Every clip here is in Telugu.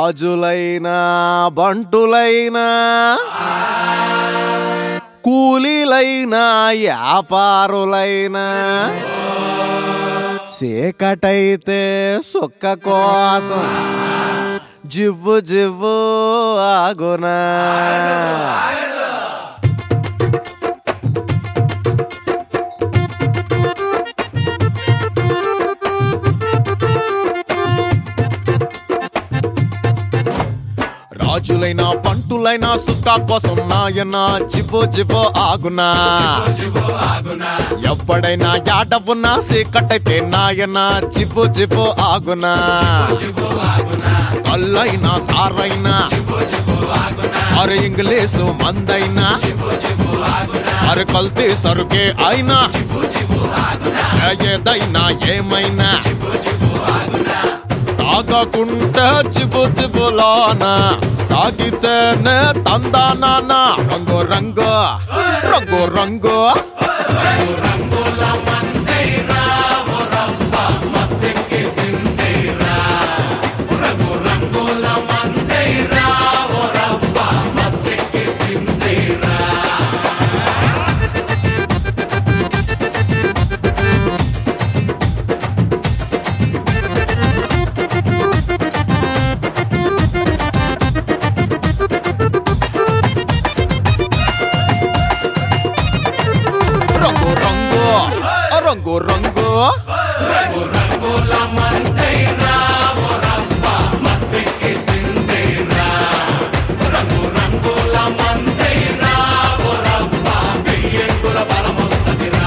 రాజులైనా బంటులైనా కూలీలైనా వ్యాపారులైనా చీకటైతే సుక్క కోసం జివ్వు జివ్వు ఆగునా. రాజులైనా పంటులైనా సుక్క కోసం నాయన జివ్వు జివ్వు ఆగునా. ఎప్పుడైనా యాడవున్నా సీకటైతే నాయన జివ్వు జివ్వు ఆగునా. కల్లైనా సారైనా అరే ఇంగ్లీషు మందైనా అరే కల్తీ సరుకే అయినా ఏదైనా ఏమైనా తాగకుంటే జిబు జిబులానా, తాగితేనే తందానా. రంగు రంగు రంగు రంగు రంగు రంగు రంగు రంగుల మందైరా ఓ రబ్బ మత్తెక్కేసిందేరా. రంగు రంగుల మందైరా ఓ రబ్బ వెయ్యంగుల బలమొస్తదిరా.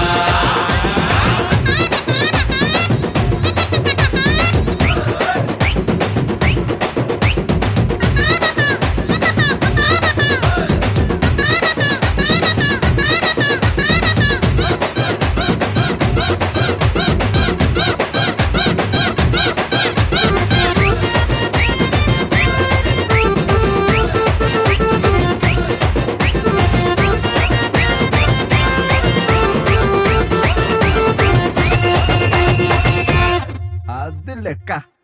అది లెక్క.